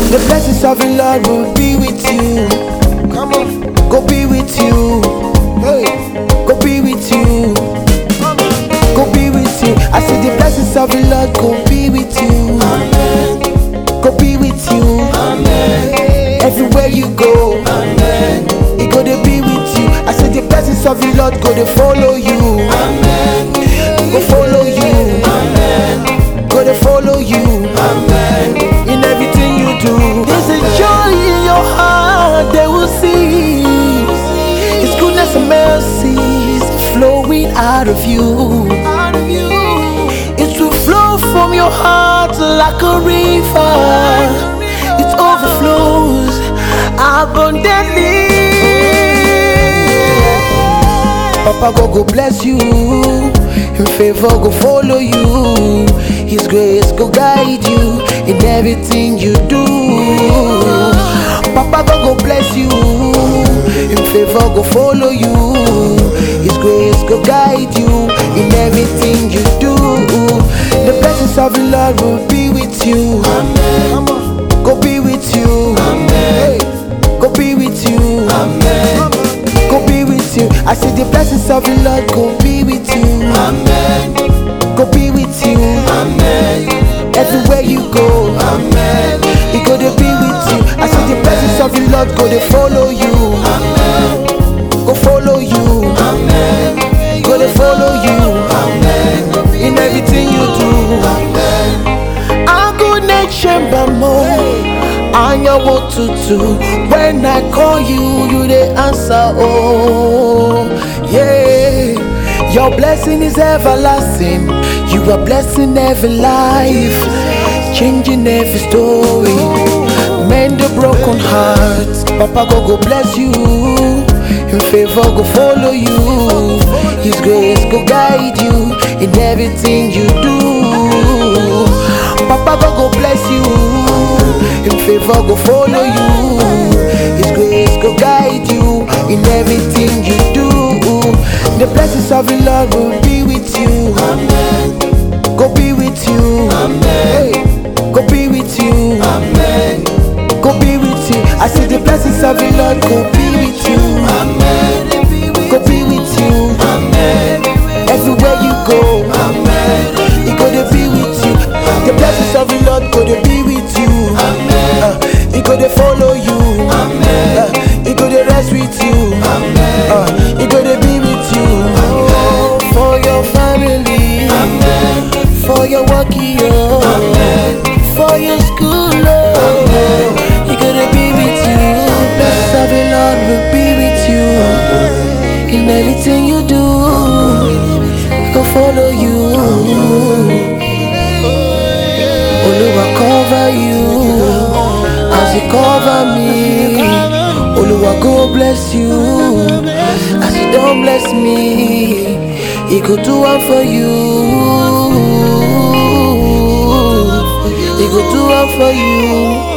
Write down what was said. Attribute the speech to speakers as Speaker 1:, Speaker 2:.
Speaker 1: The blessings of the Lord will be with you. Come on, go be with you. Hey, go be with you. Go be with you. I see the blessings of the Lord go be with you. Amen. Go be with you. Amen. Everywhere you go, amen. He go to be with you. I see the blessings of the Lord go to follow you. Amen. Go follow you. Amen. Go to follow you. Amen. In everything you do, there's a joy in your heart. They will see His goodness and mercies flowing out of you. It will flow from your heart like a river. It overflows abundantly. Papa God go bless you. In favor go follow you. His grace go guide you in everything you do. Papa God go bless you. In favor go follow you. His grace go guide you in everything you do. The blessings of the Lord will be with you. Amen. Go be with you. Amen. Hey, go be with you. Amen. Go be with you. I see the blessings of the Lord go be with you. Amen. Go be with you. Amen. Everywhere you go, amen. He go to be with you. I see the blessings of the Lord go to follow you. Amen. Go follow you. Amen. Go to follow you. Amen. In everything you do. Amen. I'm good nature, Bamo. Anya wotutu. When I call you, you the answer. Oh, yeah. Your blessing is everlasting. You are blessing every life, changing every story, mend the broken hearts. Papa God go bless you. In favor go follow you. His grace go guide you in everything you do. Papa God go bless you. In favor go follow you. His grace go guide you in everything you do. The blessings of the Lord will be with you. Amen. Go be with you. Amen. Hey, go be with you. Amen. Go be with you. I see the blessings of the Lord go be with you. Amen. Go be with you. Amen. Everywhere you go, amen. He go to be with you. The blessings of the Lord go to be with you. Amen. He go to follow you. Amen. He go to rest with you. Amen. He go to be with you. Oh, for your family. Amen. For your work here. Amen. For your school. Amen. He go to be with you. Blessings of the Lord will be with you. In everything you do, He go follow you. Oluwa cover you as He cover me. Oluwa go bless you as He don't bless me. He go do one for you. He go do one for you.